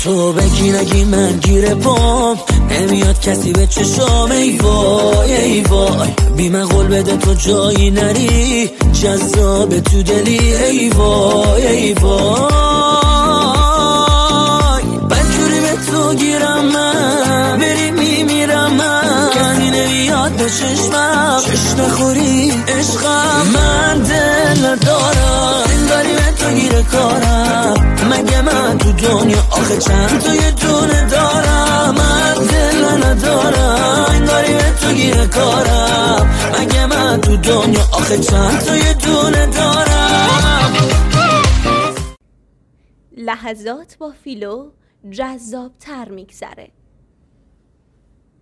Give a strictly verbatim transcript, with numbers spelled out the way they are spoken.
تو بگی نگی من گیره پام نمیاد کسی به چشام. ای وای ای وای بی من قول بده تو جایی نری جذاب تو دلی. ای وای ای وای بدجوری به تو گیرم من بری میمیرم من کسی نمیاد به چشمم چشم خوری عشقم. من دل ندارم انگاری به تو گیره کارم مگه من تو دنیا آخه چند تا یه دونه دارم. من دل ندارم انگاری به تو گیره کارم مگه من تو دنیا آخه چند تا یه دونه دارم. لحظات با فیلو جذاب تر میگذره.